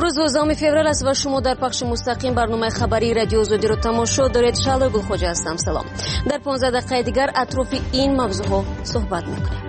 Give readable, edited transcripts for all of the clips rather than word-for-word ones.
امروز 12 فوریه است و شما در پخش مستقیم برنامه خبری رادیو آزادی رو تماشا دارید. شعله گلخوجه هستم. سلام. در 15 دقیقه دیگر اطراف این موضوعها صحبت میکنیم.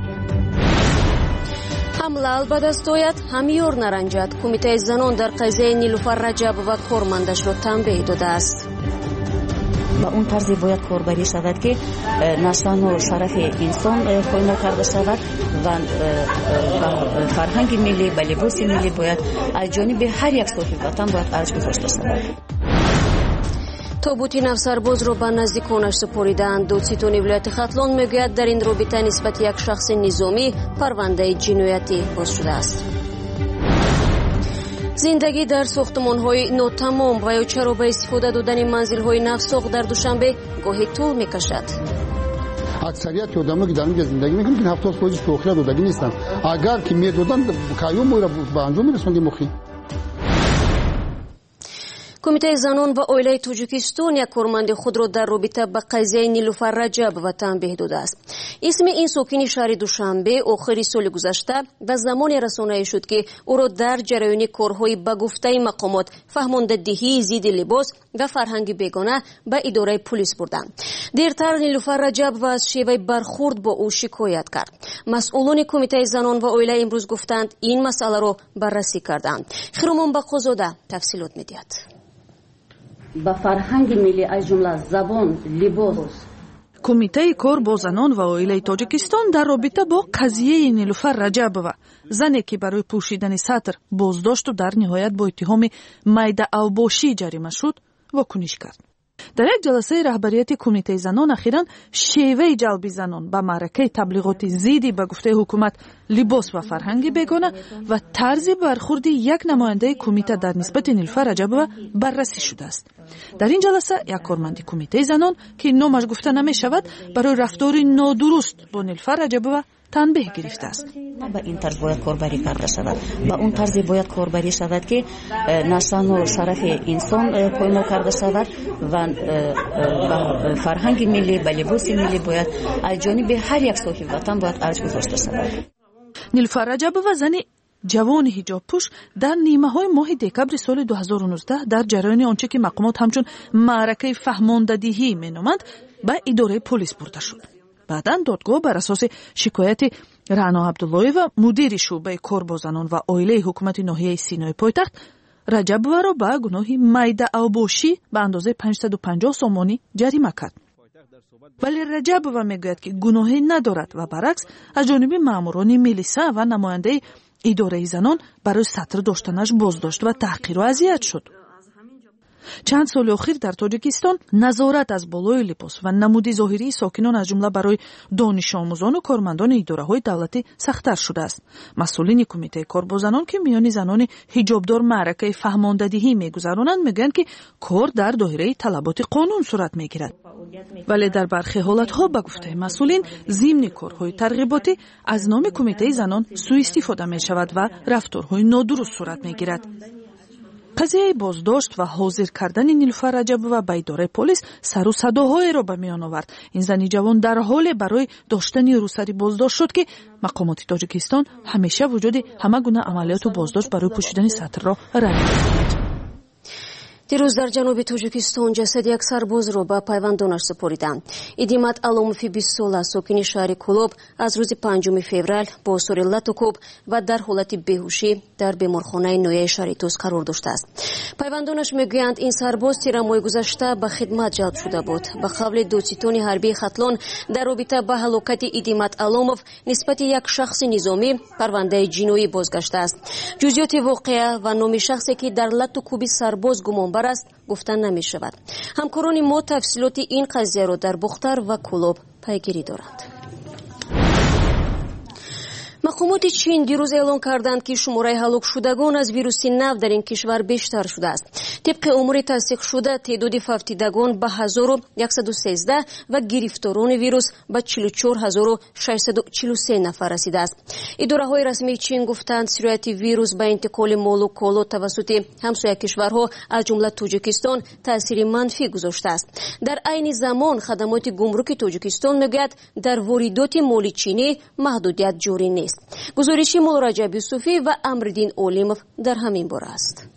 هم لال بدست آید هم یور نرنجد. کمیته زنان در قضیه نیلوفر رجب و کارمندش رو تنبیه داده است. با اون طرزی باید کاربری شود که نشان و شرف انسان پایین کرده شود و فرهنگ ملی و لباس ملی باید از جانب هر یک صاحب وطن باید ارج گذاشته شود. تابوتی نفسرباز رو به نزدیکانش سپاریدند. دادستان ولایت ختلان میگوید در این رابطه نسبت یک شخص نظامی پرونده جنایتی باز شده است. زندگی در ساختمان‌های ناتمام و یا چرا به استفاده دادن منزل‌های نوساخت در دوشنبه گاهی طول می‌کشد. اکثریت آدم‌ها که در اینجا زندگی می‌کنند که 70% شوخی دادگی نیستند. اگر که می‌دادن کایوم رو به انجام می‌رسوندیم مخی. کمیته زنان و عائله تاجیکستان یک کارمند خود را در رابطه با قضیه نیلوفر رجب و تنبیه داده است. اسم این ساکن شهر دوشنبه آخر سال گذشته در زمانی رسانه‌ای شد که او را در جریان کارهای به گفته مقامات فهماندهی ضد لباس و فرهنگ بیگانه به اداره پلیس بردند. دیرتر نیلوفر رجب و از شیوه برخورد با او شکایت کرد. مسئولان کمیته زنان و عائله امروز گفتند این مسئله را بررسی کردند. خیرمان بقازاده تفصیلات می‌دهد. با فرهنگ ملی از جمله زبان، لباس. کمیته کار با زنان و عائله تاجیکستان در رابطه با قضیه نیلوفر رجب و زنی که برای پوشیدن سطر بازداشت و در نهایت با اتهام میده اوباشی جریمه شد واکنش کرد. در یک جلسه رهبریت کمیته زنان اخیراً شیوه جلب زنان به معرکه تبلیغات ضد به گفته حکومت لباس و فرهنگ بیگانه و طرز برخورد یک نماینده کمیته در نسبت نیلوفر رجب بررسی شده است. در این جلسه یک کارمند کمیته زنان که نامش گفته نمی شود برای رفتار نادرست با نیلوفر رجب تنبیه گرفته است. با این طرز باید کاربری کرده شود. با اون طرز باید کاربری شود که نشان و شرف انسان پایین کرده شود و فرهنگ ملی و لباس ملی باید از جانب هر یک صاحب وطن باید ارج گذاشته شود. نیلوفر رجب و زن جوان حجاب پوش در نیمه های ماه دکبر سال 2019 در جریان آنچه که مقامات همچون معرکه فهماندهی مینامند به اداره پلیس برده شد. بعداً دادگاه بر اساس شکایت رعنا عبداللهی و مدیر شعبه کار با زنان و عائله حکومت ناحیه سینای پایتخت رجب را به گناه میده اوباشی به اندازه 550 سومانی جریمه کرد. ولی رجب و میگوید که گناهی ندارد و برعکس از جانب ماموران میلیسا و نماینده اداره زنان برای سطر داشتنش بازداشت و تحقیر و اذیت شد. چند سال اخیر در تاجیکستان نظارت از بالای لباس و نمود ظاهری ساکنان از جمله برای دانش آموزان و کارمندان اداره‌های دولتی سخت‌تر شده است. مسئولین کمیته کار با زنان که میان زنان حجابدار معرکه فهماندهی میگذرانند میگویند که کار در دایره طلبات قانون صورت میگیرد. ولی در برخی حالت‌ها به گفته مسئولین ضمن کارهای ترغیباتی از نام کمیته زنان سوء استفاده می‌شود و رفتارهای نادرست صورت میگیرد. قضیه بازداشت و حاضر کردن نیلوفر رجب و به اداره پلیس سر و صداهای را به میان آورد. این زن جوان در حال برای داشتن روسری بازداشت شد که مقامات تاجیکستان همیشه وجود همه گونه عملیات و بازداشت برای پوشیدن سطر را رد می‌کنند. دیروز در جنوب تاجیکستان جسد یک سرباز را به پیوندانش سپاریدند. ادیمت علاموفی 20 ساله ساکن شهر کولوب از روز 5 فوریه با آثار لطوکوب و در حالت بیهوشی در بیمارخانه نویه شهر توس قرار داشته است. پیوندانش میگویند این سرباز تیر ماه گذشته به خدمت جلب شده بود. به قول دادستان حربی ختلان در رابطه با هلاکت ادیمت علاموف نسبت یک شخص نظامی پرونده جنایی بازگشته است. جزئیات واقعه و نام شخصی که در لطوکوب سرباز گمان است گفتن نمی شود. همکاران ما تفصیلات این قضیه را در بختر و کولوب پیگیری دارند. مقامات چین دیروز اعلام کردند که شماره هلاک شدگان از ویروس نو در این کشور بیشتر شده است. طبق امور تصدیق شده تعداد فوتیدگان به 1113 و گرفتاران ویروس به 44643 نفر رسیده است. اداره‌های رسمی چین گفتند سرعت ویروس به انتقال مال و کالا توسط همسایه کشورها از جمله تاجیکستان تاثیر منفی گذاشته است. در عین زمان خدمات گمرک تاجیکستان میگوید در واردات مال چینی محدودیت جاری نیست. است. گزارشی مولا رجب یوسفی و امردین اولیموف در همین باره است.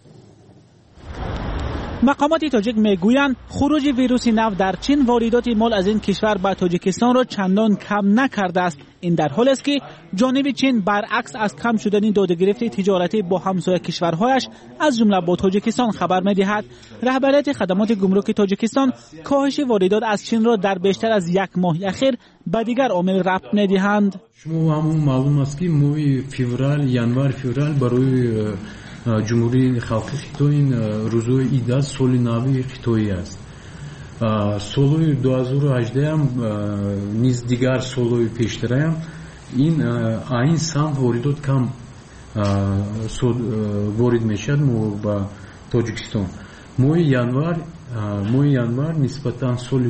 مقامات تاجیک میگویند خروج ویروس نو در چین واردات مال از این کشور به تاجیکستان را چندان کم نکرده است. این در حالی است که جانب چین برعکس از کم شدن دادگرفت تجارتی با همسایه کشورهایش از جمله با تاجیکستان خبر می‌دهد. رهبریت خدمات گمرک تاجیکستان کاهش واردات از چین را در بیشتر از یک ماه اخیر به دیگر عامل ربط می‌دهند. شما همون معلوم است که ماه январ феврал برای جمهوری خلقی خیتوی این روزهای عید است، سال نوی خیتویی است. سال 2018 هم نیز دیگر سالهای پیشتر هم این سمت واردات کم وارد میشد با تاجیکستان. ماه январ نسبتا سال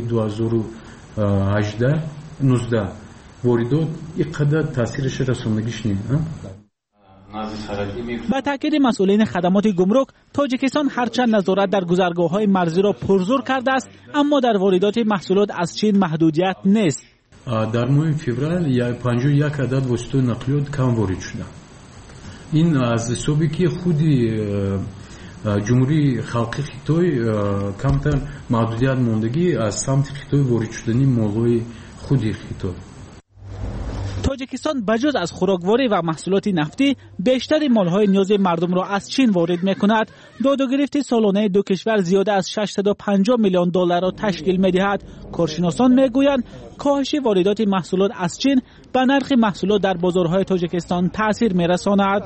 2018 19 واردات اینقدر تاثیرش رسوندگیش نیست. با تاکید مسئولین خدمات گمرک، تاجیکستان هرچند نظارت در گذرگاه‌های مرزی را پرزور کرده است، اما در واردات محصولات از چین محدودیت نیست. در ماه فوریه 51 عدد واسطه نقلیات کم وارد شده. این از حسابی که خودی جمهوری خلقی خیتوی کمتر محدودیت موندگی از سمت خیتوی وارد شدنی مال‌های خودی خیتوی. تاجیکستان بجز از خوراکواری و محصولات نفتی بیشتر مالهای نیاز مردم را از چین وارد می‌کند. دادگرفت سالانه دو کشور زیاده از 650 میلیون دلار را تشکیل می‌دهد. کارشناسان می‌گویند کاهش واردات محصولات از چین به نرخ محصولات در بازارهای تاجیکستان تأثیر می‌رساند.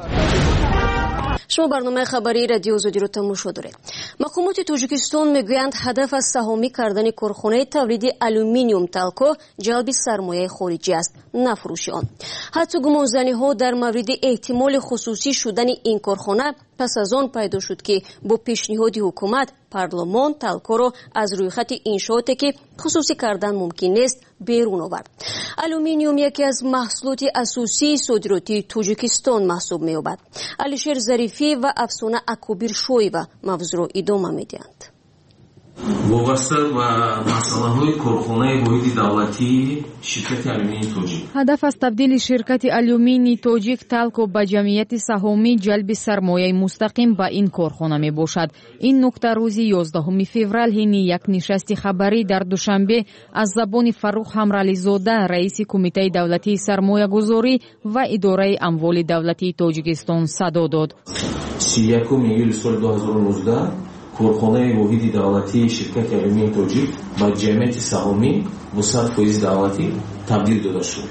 شما برنامه خبری رادیو آزادی رو تماشا دارید. مقامات تاجیکستان میگویند هدف از سهامی کردن کارخانه تولید آلومینیوم تالکو جلب سرمایه خارجی است، نه فروش آن. حتی گمانزنی‌ها در مورد احتمال خصوصی شدن این کارخانه پس از آن پیدا شد که با پیشنهاد حکومت پارلمان تالکو را از روی خط انشاءاتی که خصوصی کردن ممکن است بیرون آورد. آلومینیوم یکی از محصولات اساسی صادراتی تاجیکستان محسوب می‌یابد. علیشیر ظریفی و افسانه اکوبیر شویوا موضوع را ادامه می‌دهند. وابسته و مسئله‌های کارخانه واحد دولتی شرکت آلومینی تاجیک. هدف از تبدیل شرکت آلومینی تاجیک تالکو به جمعیت سهامی جلب سرمایه مستقیم به این کارخانه می باشد. این نکته روز 11 فوریه حین یک نشست خبری در دوشنبه از زبان فروخ همرالیزاده رئیس کمیته دولتی سرمایه گذاری و اداره اموال دولتی تاجیکستان صدا داد. 31 ایول سال 2019 کارخانه واحد دولتی شرکت آلومینی تاجیک با جمعیت سهامی با 100% دولتی تبدیل داده شد.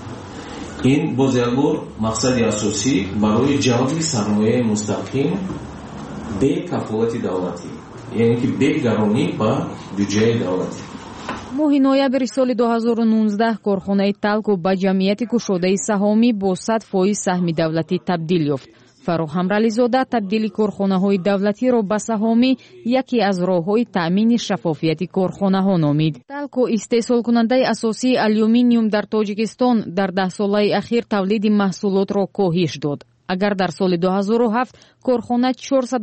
این باز یک بار مقصد اساسی برای جلب سرمایه مستقیم به کفالت دولتی، یعنی که به گرانی با بودجه دولتی. ماه نوامبر سال 2019 کارخانه تالکو با جمعیت گشوده سهامی با 100% سهم دولتی تبدیل یافت. فروخ همرالیزاده تبدیل کارخانه‌های دولتی را به سهامی یکی از راه‌های تأمین شفافیت کارخانه‌ها نامید. تالکو استحصال کننده اساسی آلومینیوم در تاجیکستان در 10 ساله اخیر تولید محصولات را کاهش داد. اگر در سال 2007 کارخانه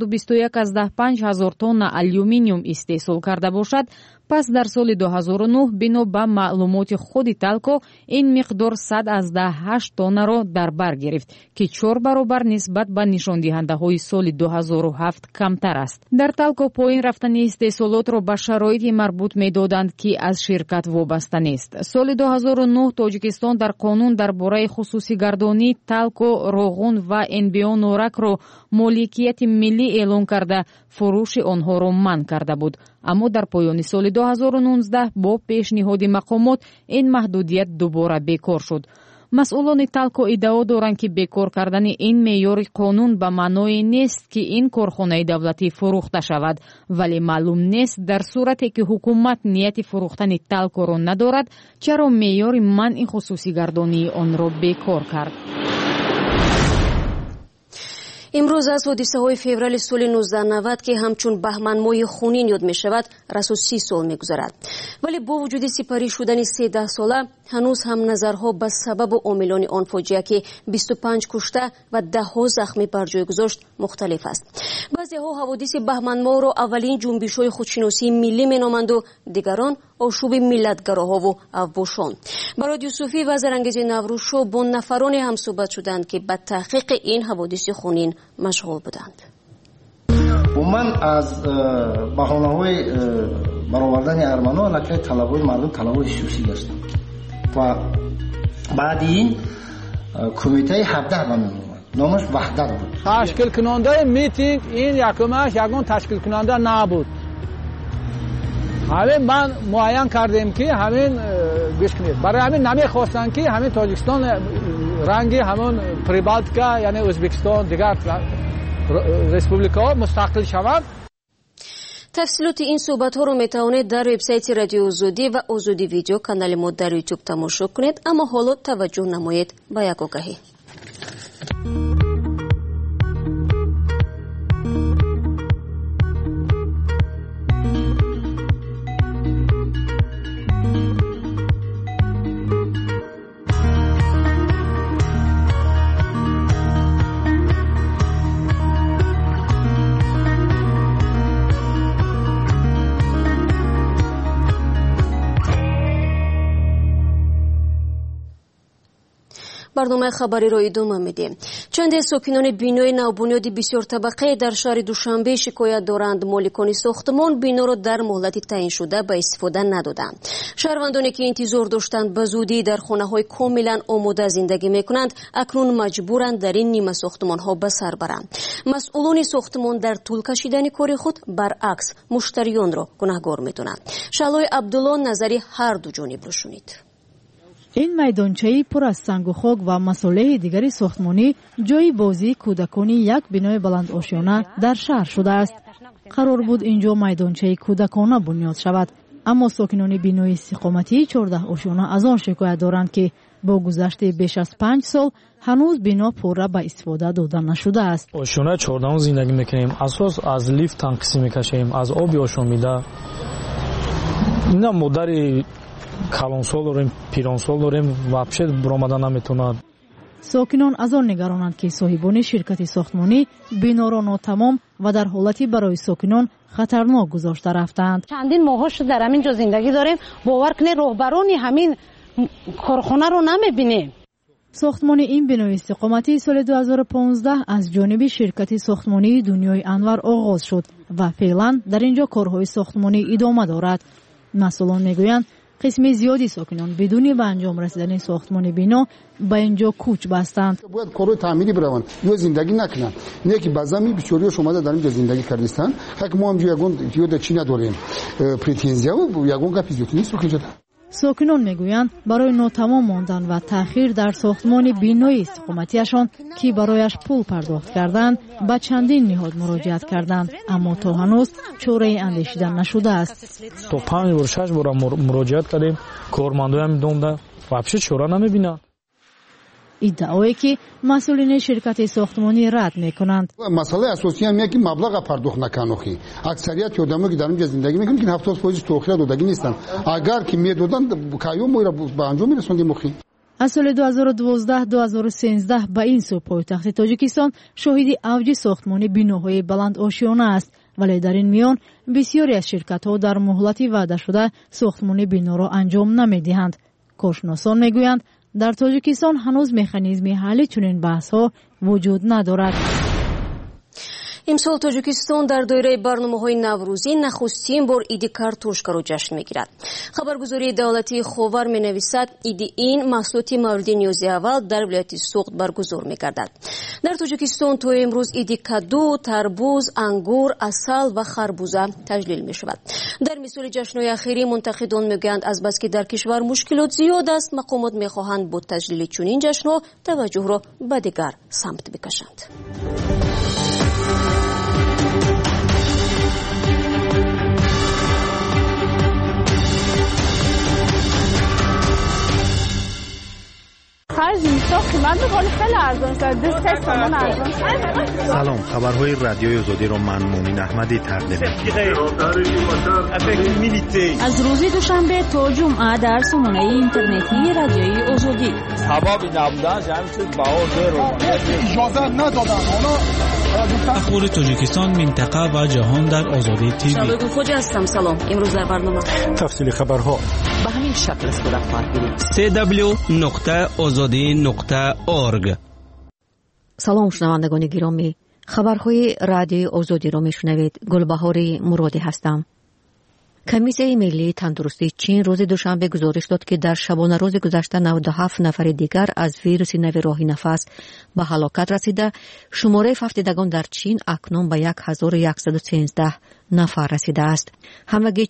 421,500 تن آلومینیوم استحصال کرده باشد، پس در سال 2009 بنا به معلومات خود تالکو این مقدار 118 تن را در بر گرفت که 4 برابر نسبت به نشان دهنده های سال 2007 کمتر است. در تالکو پایین رفتن استحصالات را به شرایط مربوط می دادند که از شرکت وابسته نیست. سال 2009 تاجیکستان در قانون درباره خصوصی گردانی تالکو، روغن و انبیاء نورک را مالکیت ملی اعلام کرده فروش آنها را منع کرده بود. اما در پایان سال 2019 با پیشنهاد مقامات این محدودیت دوباره بیکار شد. مسئولان تالکو ادعا دارند که بیکار کردن این معیار قانون به معنای نیست که این کارخانه دولتی فروخته شود، ولی معلوم نیست در صورتی که حکومت نیت فروختن تالکو را ندارد چرا معیار منع خصوصی گردانی آن را بیکار کرد. امروز از حادثه‌های فوریه سال 1990 که همچون بهمن ماه خونین یاد می شود رسو 30 سال می گذرد. ولی با وجود سپری شدن 13 ساله هنوز هم نظرها به سبب و عاملان آن فاجعه که 25 کشته و 10 زخمی بر جای گذاشت مختلف است. بعضی ها حوادث بهمن ماه را اولین جنبش‌های خودشناسی ملی می نامند و دیگران ошуби миллатгароҳову аввошон. Барод Юсуфӣ ва Зарангези Наврӯзшо бо нафароне ҳамсӯҳбат шуданд ки ба таҳқиқи ин ҳаводиси хунин машғул буданд. умуман аз баҳонаҳои баровардани арманҳо аллакай талабҳои мардум талабҳои сиёсӣ гаштанд ва баъди ин кумитаи 17 ба меомад. номаш ваҳдат буд. ташкилкунандаи митинг ин якумаш ягон ташкилкунанда набуд. ҳамин ман муайян кардем ки ҳамин бишкунед. барои ҳамин намехостанд ки ҳамин Тоҷикистон ранги ҳамон Прибалтика яъне Ӯзбекистон дигар республикаҳо мустақил шаванд. тафсилоти ин суҳбатҳоро метавонед дар вебсайти Радиои Озодӣ ва Озодӣ видео канали мо дар YouTube тамошо кунед. аммо ҳоло таваҷҷӯҳ намоед ба як огаҳӣ. барномаи хабариро идома медиҳем. чанде сокинони бинои навбунёди бисёртабақаи дар шаҳри Душанбе шикоят доранд моликони сохтмон биноро дар моҳлати таъиншуда ба истифода надоданд. шаҳрвандоне ки интизор доштанд ба зудӣ дар хонаҳои комилан омода зиндагӣ мекунанд акнун маҷбуранд дар ин нима сохтмонҳо ба сар баранд. масъулони сохтмон дар тӯл кашидани кори худ баръакс муштариёнро гунаҳгор медонанд. шалои Абдулло назари ҳар ду ҷонибро шунид. این میدانچه‌ای پر از سنگ و خاک و مصالح دیگری ساختمانی جای بازی کودکانی یک بنای بلند آشیانه در شهر شده است. قرار بود اینجا میدانچه کودکانه بنیاد شود، اما ساکنان بینای استقامتی 14 آشیانه از آن شکایت دارند که با گذشت بیش از 5 سال هنوز بنا پوره به استفاده داده نشده است. آشیانه 14 زندگی میکنیم، اساس از لیفت تنقیص میکشیم، از آبی آشامیده. اینا مادر کلانسال داریم، پیرانسال داریم، вообще برآمده نمیتونند. ساکنان از آن نگرانند که صاحبان شرکت ساختمانی بنا را ناتمام و در حالتی برای ساکنان خطرناک گذاشته رفتند. چندین ماه شد در همین جا زندگی داریم، باور کنید راهبران همین کارخانه رو نمیبینیم. ساختمان این بنای استقامتی سال 2015 از جانب شرکت ساختمانی دنیای انور آغاز شد و فعلا در اینجا کارهای ساختمانی ادامه دارد. مسئولان میگویند قسم زیادی ساکنان بدون به انجام رسیدن ساختمان بنا به اینجا کوچ بستند. باید کارهای تعمیری بروند یا زندگی نکنند. نه که بعضی بسیاریش اومده در اینجا زندگی کردن. حق ما هم یگان یاد چی نداریم. پرتنزیا و یگان کا فیزیوتنیست رو کنجد. ساکنان میگویند برای ناتمام ماندن و تأخیر در ساختمان بینایی استقامتیشان که برایش پول پرداخت کردند به چندین نهاد مراجعت کردند، اما تا هنوز چاره اندیشیدن نشده است. تا 5 بار 6 بار مراجعت کردیم، کارمندای هم دوند вообще چاره نمیبینند. ادعایی که مسئولین شرکت ساختمانی رد میکنند. مسئله اساسی هم اینه که مبلغ پرداخت نکنوخی. اکثریت آدمایی که در اینجا زندگی میکنن که 70% توخیره دادگی نیستن. اگر که میدادن کایوم میره به انجام میرسوندیم مخی. از سال 2012-2013 به این سو پایتخت تاجیکستان شاهد اوج ساختمان بناهای بلند آشیانه است، ولی در این میان بسیاری از شرکت‌ها در مهلتی وعده شده ساختمان بنا را انجام نمیدهند. کارشناسان میگویند در تاجیکستان هنوز مکانیزم حل چنین بحث‌ها وجود ندارد. имсол тоҷикистон дар доираи барномаҳои наврӯзӣ нахустин бор иди картошкаро ҷашн мегирад. хабаргузории давлатии ховар менависад иди ин маҳсулоти мавриди ниёзи аввал дар вилояти суғд баргузор мегардад. дар тоҷикистон то имрӯз иди каду, тарбуз, ангур, асал ва харбуза таҷлил мешавад. дар мисоли ҷашнҳои ахирӣ мунтақидон мегӯянд азбаски дар кишвар мушкилот зиёд аст, мақомот мехоҳанд бо таҷлили чунин ҷашнҳо таваҷҷӯҳро ба дигар самт бикашанд. سلام، خبرهای رادیوی آزادی را من مومن احمدی تقدیم از روز دوشنبه تا جمعه در سامانه اینترنتی رادیوی آزادی. سبب نبودن همین چیز بهار رو اجازه ندادن. حالا اخبار تاجیکستان، منطقه و جهان در آزادی تیوی. شادو خوجا هستم. سلام. امروز در برنامه تفصیل خبرها به همین شکل صورت خواهد گرفت. www.azadi.org. سلام شنوندگان گرامی، خبرهای رادیو آزادی را میشنوید. گلبهار مرادی هستم. کمیسیون ملی تندرستی چین روز دوشنبه گزارش داد که در شبانه روز گذشته 97 نفر دیگر از ویروس نو راه نفس به هلاکت رسیده. شماره ففتیدگان در چین اکنون به 1113 نفر رسیده است. همگی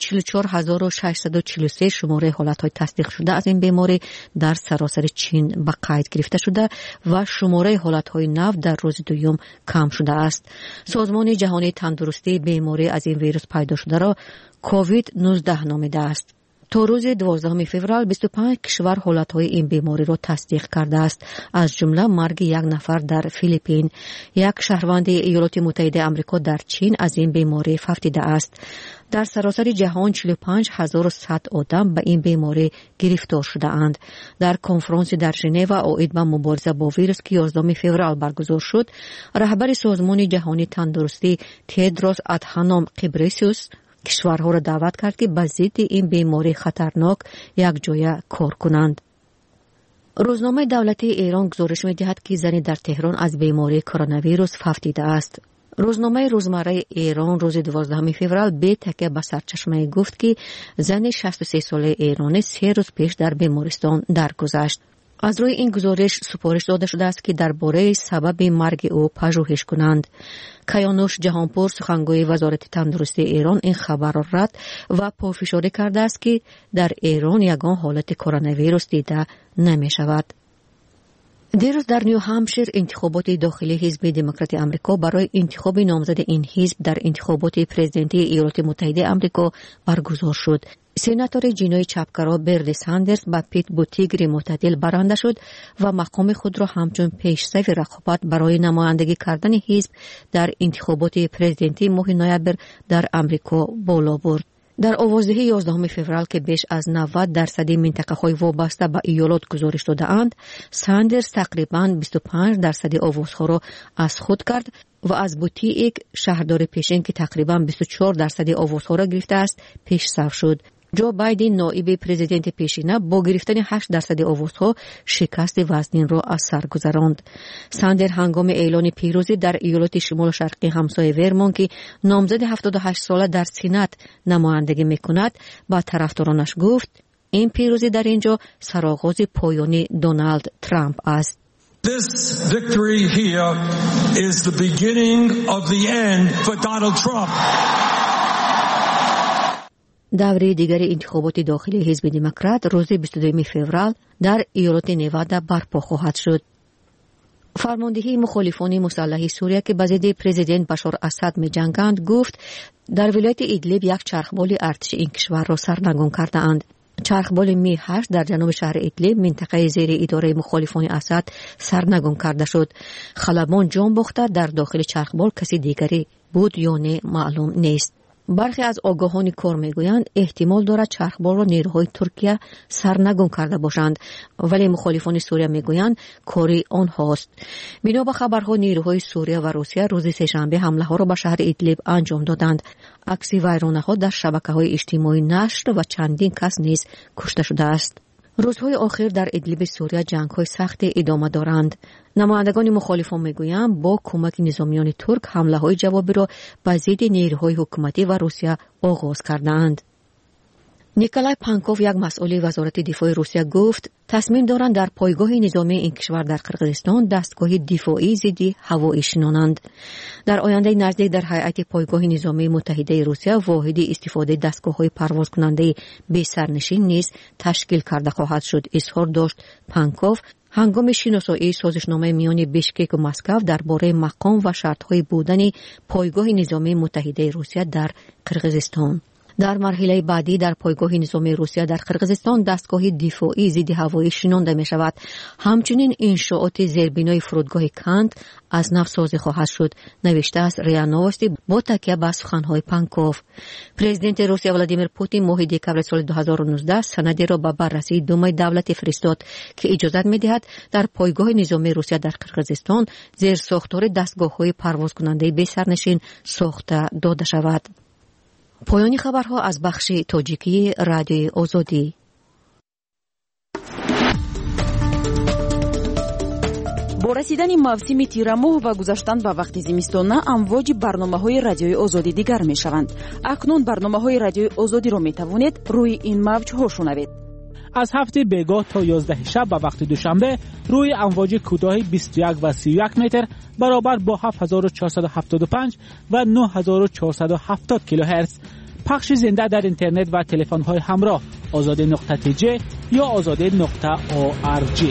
44643 شماره حالت‌های تصدیق شده از این بیماری در سراسر چین به قید گرفته شده و شماره حالت‌های نو در روز دوم کم شده است. سازمان جهانی تندرستی بیماری از این ویروس پیدا شده را کووید 19 نامیده است. تا روز 12 فوریه 25 کشور حالتهای این بیماری را تصدیق کرده است، از جمله مرگ یک نفر در فیلیپین. یک شهروند ایالات متحده آمریکا در چین از این بیماری ففتیده است. در سراسر جهان 45100 آدم به این بیماری گرفتار شده اند. در کنفرانس در ژنو اوید به مبارزه با ویروس که 11 فوریه برگزار شد، رهبر سازمان جهانی تندرستی تدروس ادهانوم غبریسیوس کشورها را دعوت کرد که به ضد این بیماری خطرناک یک جای کار کنند. روزنامه دولتی ایران گزارش می‌دهد که زنی در تهران از بیماری کرونا ویروس ففتیده است. روزنامه روزمره ایران روز 12 فوریه به تکیه به سرچشمه گفت که زن 63 ساله ایرانی 3 روز پیش در بیمارستان درگذشت. از روی این گزارش سپارش داده شده است که درباره سبب مرگ او پژوهش کنند. کیانوش جهانپور سخنگوی وزارت تندرستی ایران این خبر را رد و پافشاری کرده است که در ایران یگان حالت کرونا ویروس دیده نمی شود. دیروز در نیو همشیر انتخابات داخلی حزب دموکرات آمریکا برای انتخاب نامزد این حزب در انتخابات پرزیدنتی ایالات متحده آمریکا برگزار شد. سناتور جینوی چپگرا برنی ساندرز با پیت بوتیگری معتدل برنده شد و مقام خود را همچون پیش‌روی رقابت برای نمایندگی کردن حزب در انتخابات پرزیدنتی ماه نوامبر در آمریکا بالا برد. در آوازدهی 11 فوریه که بیش از 90% منطقه‌های وابسته به ایالات گزارش داده‌اند، ساندرز تقریباً 25% آوازها را از خود کرد و از بوتیگ شهردار پیشین که تقریباً 24% آوازها را گرفته است پیش صف شد. جو بایدن نایب پرزیدنت پیشینه با گرفتن 8% آوازها شکست وزنین را از سر گذراند. ساندر هنگام اعلان پیروزی در ایالات شمال شرقی همسایه ورمونت که نامزد 78 ساله در سنات نمایندگی میکند با طرفدارانش گفت این پیروزی در اینجا سرآغاز پایان دونالد ترامپ است. This victory here is the beginning of the end for Donald Trump. دوره دیگر انتخابات داخلی حزب دموکرات روز 22 فوریه در ایالت نوادا برپا خواهد شد. فرماندهی مخالفان مسلح سوریه که به ضد پرزیدنت بشار اسد می‌جنگند گفت در ولایت ایدلیب یک چرخبال ارتش این کشور را سرنگون کرده اند. چرخبال می 8 در جنوب شهر ایدلیب منطقه زیر اداره مخالفان اسد سرنگون کرده شد. خلبان جان باخته در داخل چرخبال کسی دیگری بود یا نه معلوم نیست. برخی از آگاهان کار میگویند احتمال دارد چرخبال را نیروهای ترکیه سرنگون کرده باشند، ولی مخالفان سوریه میگویند کاری آنهاست. بنا به خبرها نیروهای سوریه و روسیه روز سه‌شنبه حمله ها را به شهر ایدلیب انجام دادند. عکس ویرانه ها در شبکه‌های اجتماعی نشر و چندین کس نیز کشته شده است. روزهای آخر در ادلیب سوریه جنگ‌های سخت ادامه دارند. نمایندگان مخالفان میگویند با کمک نظامیان ترک حمله‌های جوابی را به ضد نیروهای حکومتی و روسیه آغاز کردند. نیکولای پانکوف یک مسئول وزارت دفاع روسیه گفت تصمیم دارند در پایگاه نظامی این کشور در قرقیزستان دستگاه دفاعی ضد هوایی شنانند. در آینده نزدیک در هیئت پایگاه نظامی متحده روسیه واحد استفاده دستگاه‌های پرواز کننده بی سرنشین نیز تشکیل کرده خواهد شد، اظهار داشت پانکوف هنگام شناسایی سازشنامه میان بیشکک و مسکو درباره مقام و شرط‌های بودن پایگاه نظامی متحده روسیه در قرقیزستان. در مرحله بعدی در پایگاه نظامی روسیه در قرقیزستان دستگاه دفاعی ضد هوایی شنانده می شود. همچنین انشاءات زیربنای فرودگاه کند از نو سازی خواهد شد، نوشته است ریا نوستی با تکیه به سخنهای پانکوف. پرزیدنت روسیه ولادیمیر پوتین ماه دکبر سال 2019 سندی را به بررسی دومای دولتی فرستاد که اجازت می دهد در پایگاه نظامی روسیه در قرقیزستان زیر ساختار دستگاه‌های پرواز کننده بی سرنشین ساخته داده شود. پایانی خبرها از بخش تاجیکی رادیوی آزادی. با رسیدن موسم تیرماه و گذشتن به وقت زمستان امواج برنامه‌های رادیوی آزادی دیگر می‌شوند. اکنون برنامه‌های رادیوی آزادی را می‌توانید روی این موج‌ها شنوید. از هفته بیگاه تا 11 شب به وقت دوشنبه روی امواج کوتاه 21 و 31 متر برابر با 7475 و 9470 کیلوهرتز. پخش زنده در اینترنت و تلفن‌های همراه azade.tj یا azade.org.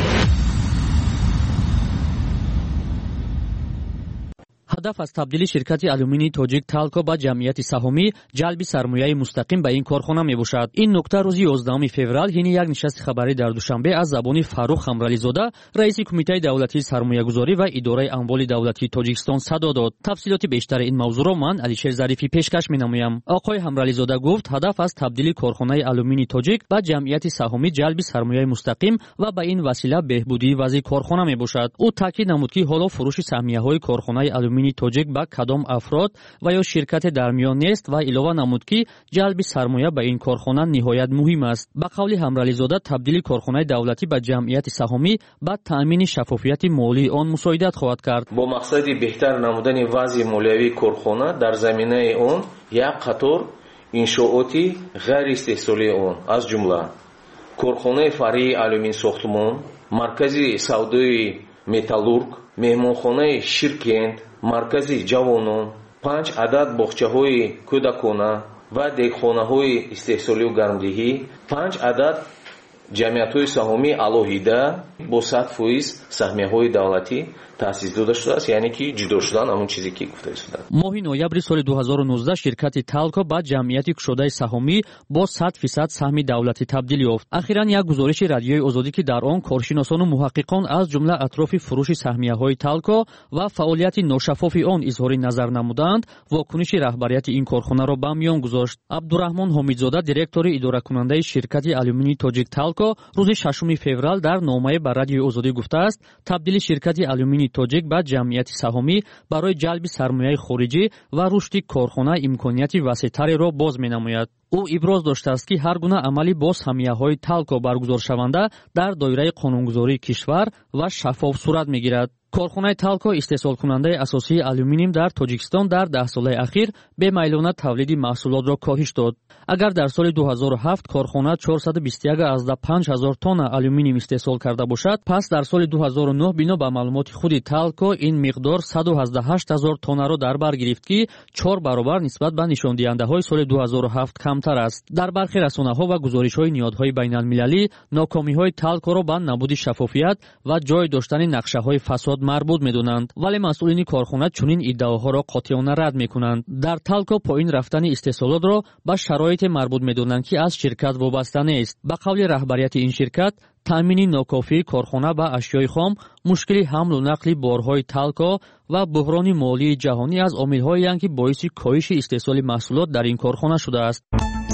هدف از تبدیل شرکت آلومینی توجیک تالکو به جمعیت سهامی جلب سرمایه مستقیم به این کارخانه میباشد. این نکته روز 11 فوریه حین یک نشست خبری در دوشنبه از زبان فاروق خمرعلیزاده رئیس کمیته دولتی سرمایه‌گذاری و اداره اموال دولتی تاجیکستان صدا داد. تفصیلات بیشتر این موضوع را من علیشیر ظریفی پیشکش می‌نمایم. آقای خمرعلیزاده گفت هدف از تبدیل کارخانه آلومینی توجیک به جمعیت سهامی جلب سرمایه مستقیم و به این وسیله بهبودی وضع کارخانه میباشد. او تاکید نمود که حالا فروش سهمیه‌های کارخانه آلومینی توجیک به کدام افراد و یا شرکت در میان نیست و علاوه نمود که جلب سرمایه به این کارخانه نهایت مهم است. به قول خمرعلیزاده تبدیل کارخانه دولتی به جمعیت سهامی با تامین شفافیت مالی آن مساعدت خواهد کرد. با مقصد بهتر نمودن وضع مالیوی کارخانه در زمینه آن یک قطار انشاءات غیر استحصالی آن از جمله کارخانه فرعی آلومین ساختمان، مرکز سودای متالورگ، مهمانخانه شیرکند، مرکزی جوانان، 5 عدد باغچه‌های کودکانه و دهخانه‌های استحصالی و گرمدهی، 5 عدد جمعیت‌های سهامی علوهیده با 100% سهمیه‌های دولتی تأسیس داده شده است، یعنی که جدا شدن همون چیزی که گفته شده. ماه نوامبر سال 2019 شرکت تالکو با جمعیت گشوده سهامی با 100% سهم دولتی تبدیل یافت. اخیراً یک گزارش رادیوی آزادی که در آن کارشناسان و محققان از جمله اطراف فروش سهمیه‌های تالکو و فعالیت ناشفاف آن اظهار نظر نمودند، واکنش رهبریت این کارخانه را به میان گذاشت. عبدالرحمن حمیدزاده دایرکتور اداره کننده شرکت آلومینی توجیک تالکو روز 6 فوریه در نامه به رادیوی آزادی گفته است تبدیل شرکت آلومینی توجیک به جمعیت سهامی برای جلب سرمایه خارجی و رشد کارخانه امکانیت وسیع‌تری را باز می‌نماید. او ابراز داشته است که هر گونه عملی با سهمیه‌های تالکو برگزار شونده در دایره قانونگذاری کشور و شفاف صورت می‌گیرد. کارخانه تالکو استحصال کننده اساسی آلومینیوم در تاجیکستان در 10 سال اخیر به میلانه تولید محصولات را کاهش داد. اگر در سال 2007 کارخانه 421,500 تن آلومینیوم استحصال کرده باشد، پس در سال 2009 بنا به معلومات خود تالکو این مقدار 118,000 تن را در بر گرفت که 4 برابر نسبت به نشاندهنده‌های سال 2007 کمتر است. در برخی رسانه‌ها و گزارش‌های نهادهای بین‌المللی ناکامی‌های تالکو را به نبود شفافیت و جای داشتن نقشه‌های فساد مربوط می‌دانند، ولی مسئولین کارخانه چنین ادعاها را قاطعانه رد می‌کنند. در تالکو پایین رفتن استحصالات را به شرایط مربوط می‌دانند که از شرکت وابسته نیست. به قول رهبریت این شرکت تامین ناکافی کارخانه به اشیای خام، مشکل حمل و نقل بارهای تالکو و بحران مالی جهانی از عامل‌هایی اند که باعث کاهش استحصال محصولات در این کارخانه شده است.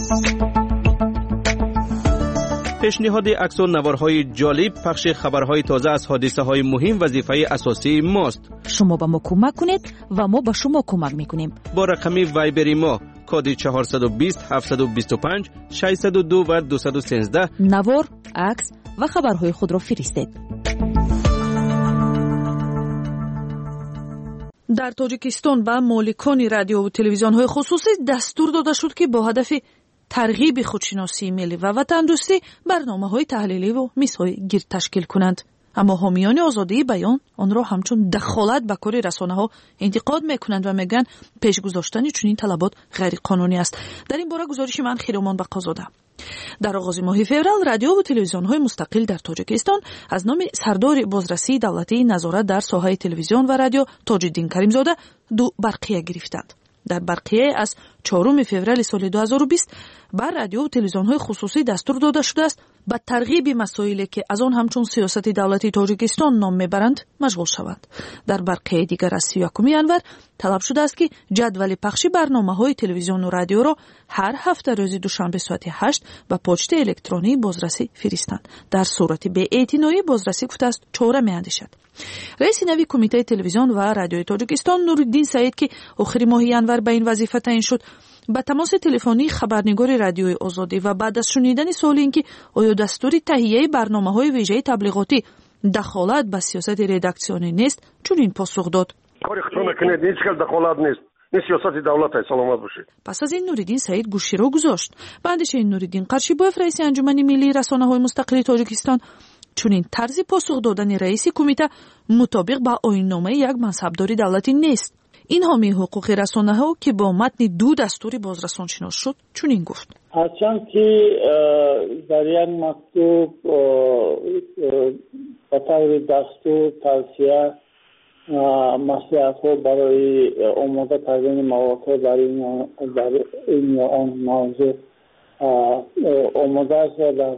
پیشنهاد عکس و نوارهای جالب، پخش خبرهای تازه از حادثه‌های مهم وظیفه اساسی ماست. شما به ما کمک کنید و ما به شما کمک میکنیم. با رقم وایبری ما کد 420 725 602 و 213 نوار، عکس و خبرهای خود را فرستید. در تاجیکستان به مالکان رادیو و تلویزیون‌های خصوصی دستور داده شد که با هدف ترغیب خودشناسی ملی و وطندوستی برنامه‌های تحلیلی و میزهای گرد تشکیل کنند. اما حامیان آزادی بیان آن را همچون دخالت به کار رسانه‌ها انتقاد میکنند و میگن پیش گذاشتن چنین طلبات غیر قانونی است. در این باره گزارش من خیرمان بقازاده. در آغاز ماه فوریه رادیو و تلویزیون‌های مستقل در تاجیکستان از نام سردار بازرسی دولتی نظارت در ساحه تلویزیون و رادیو تاج‌الدین کریمزاده 2 برقیه گرفتند. در برقیه از 4 فوریه سال 2020 بر رادیو و تلویزیون‌های خصوصی دستور داده شده است با ترغیب مسائلی که از آن همچون سیاست دولتی تاجیکستان نام میبرند مشغول شوند. در برقه دیگر از 31 ینور طلب شده است که جدول پخش برنامه‌های تلویزیون و رادیو را هر هفته روز دوشنبه ساعت 8 به پست الکترونی بازرسی فرستند. در صورت بی‌اعتنایی بازرسی گفته است چاره می‌اندیشد. رئیس نوی کمیته تلویزیون و رادیوی تاجیکستان نورالدین سعید که آخر ماه ینور به این وظیفه تعیین شد با تماس تلفنی خبرنگار رادیوی آزادی و بعد از شنیدن سوال اینکه آیا دستور تهیه برنامه‌های ویژه تبلیغاتی دخالت به سیاست ردکسیونی نیست چنین پاسخ داد. کاری خطا نکنید، هیچ کس دخالت نیست. این سیاست دولت است. سلامت باشید. پس از این نورالدین سعید گوشی را گذاشت. بعدش این نورالدین قرشیباف رئیس انجمن ملی رسانه‌های مستقل تاجیکستان چنین طرز پاسخ دادن رئیس کمیته مطابق با آیین‌نامه یک منصبداری دولتی نیست. این حامی حقوق رسانه‌ها که با متن 2 دستور بازرسان شناس شد چنین گفت: هرچند که در یک مکتوب به طور دستور توصیه مصلحت‌ها برای آماده کردن مواقع در این آن موضوع آماده شده،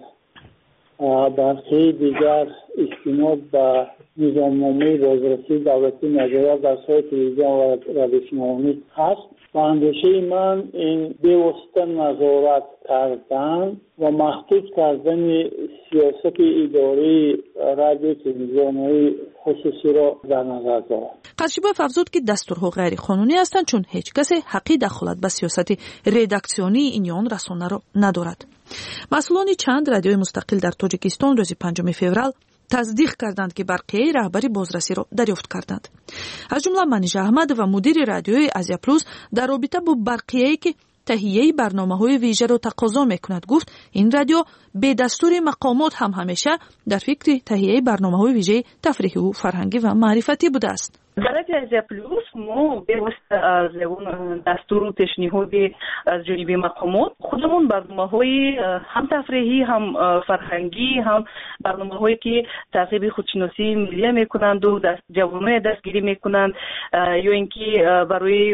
برخی دیگر استناد به نظامنامه بازرسی دولتی نظارت در سایت تلویزیون و رادیوشنوانی هست. و اندیشه من این بی‌واسطه نظارت کردن و محدود کردن سیاست اداری رادیو تلویزیون‌های خصوصی را در نظر دارد. قرشیباف افزود که دستورها غیر قانونی هستند چون هیچ کسی حقی دخالت به سیاست ردکسیونی این آن رسانه را ندارد. مسئولان چند رادیوی مستقل در تاجیکستان روز 5 فوریه تصدیق کردند که برقیه رهبری بازرسی را دریافت کردند. از جمله منیژه احمد و مدیر رادیوی آزیا پلوس در رابطه با برقیه‌ای که تهیه برنامه‌های ویژه را تقاضا می‌کند گفت این رادیو به دستور مقامات هم همیشه در فکر تهیه برنامه‌های ویژه تفریحی و فرهنگی و معرفتی بوده است. در آزیا پلوس ما به واسطه از اون دستور و پیشنهاد از جانب مقامات خودمون برنامه‌های هم تفریحی هم فرهنگی هم برنامه‌هایی که تعقیب خودشناسی ملی می‌کنند و جوانان دستگیری می‌کنند یا اینکه برای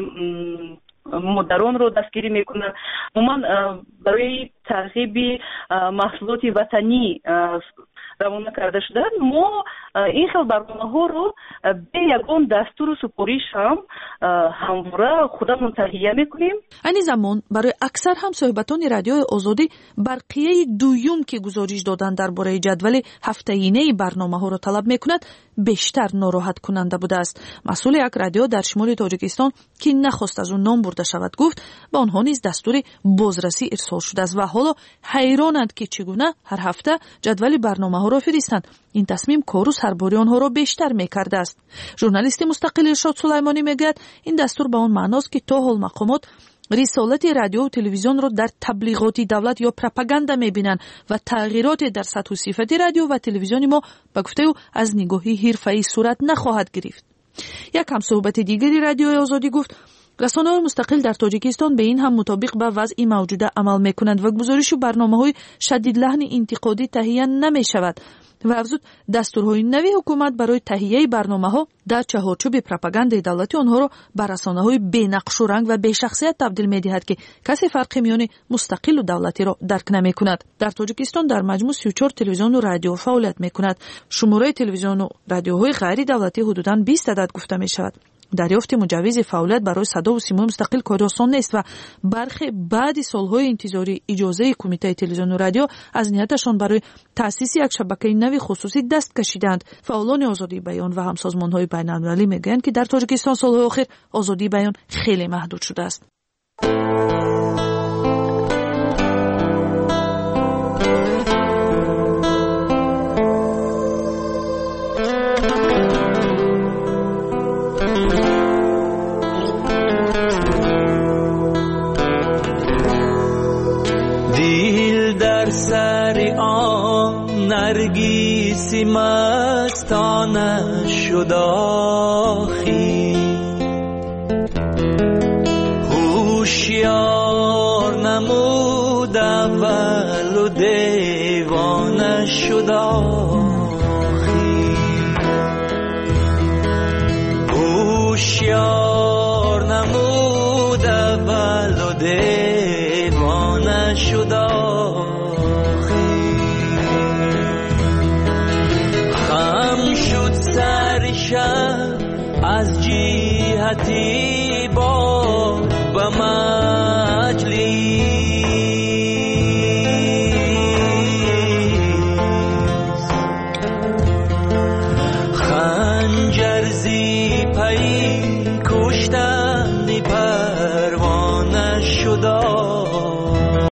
مدران رو دستگیری میکنن. عموما برای ترغیب محصولات وطنی روانه کرده شده. ما این خیل برنامه ها رو به یگان دستور و سپارش هم همواره خودمون تهیه میکنیم. این زمان برای اکثر هم صحبتان رادیوی آزادی برقیه دویم که گزارش دادن درباره جدول هفتگینه برنامه ها رو طلب میکند بیشتر ناراحت کننده بوده است. مسئول یک رادیو در شمال تاجیکستان که نخواست از اون نام برده شود گفت به آنها نیز دستور بازرسی ارسال شده است و حالا حیرانند که چگونه هر هفته جدول برنامه ها را فرستند. این تصمیم کار و سرباری آنها را بیشتر میکرده است. ژورنالیست مستقل ارشاد سلیمانی میگوید این دستور به آن معناست که تا حال مقامات رسالت رادیو و تلویزیون را در تبلیغاتی دولت یا پروپاگاندا میبینند و تغییرات در سطح و صفت رادیو و تلویزیون ما به گفته او از نگاهی حرفه‌ای صورت نخواهد گرفت. یک هم صحبت دیگری رادیوی آزادی گفت رسانه‌های مستقل در تاجیکستان به این هم مطابق به وضع موجوده عمل میکنند و گزارش و برنامه‌های شدید لحن انتقادی تهیه نمیشود و افزود دستورهای نوی حکومت برای تهیه برنامه‌ها در چهارچوب پروپاگاندای دولتی آنها را به رسانه‌های بی‌نقش و رنگ و بی‌شخصیت تبدیل می‌دهد که کسی فرق میان مستقل و دولتی را درک نمی‌کند. در تاجیکستان در مجموع 34 تلویزیون و رادیو فعالیت می‌کند. شماره تلویزیون و رادیوهای غیر دولتی حدوداً 20 عدد گفته می‌شود. دریافت مجوز فعالیت برای صدا و سیمای مستقل کار آسان نیست و برخی بعد سالهای انتظاری اجازه کمیته تلویزیون و رادیو از نیتشان برای تأسیس یک شبکه نوی خصوصی دست کشیدند. فعالان آزادی بیان و همسازمان‌های بین‌المللی میگویند که در تاجیکستان سالهای اخیر آزادی بیان خیلی محدود شده است. سر آن نرگیسی مستانه شد آخی هوشیار نمود اول و دیوانه شد آخی هوشیار نمود اول و نشد آخی خم شد سر شب از جهتی با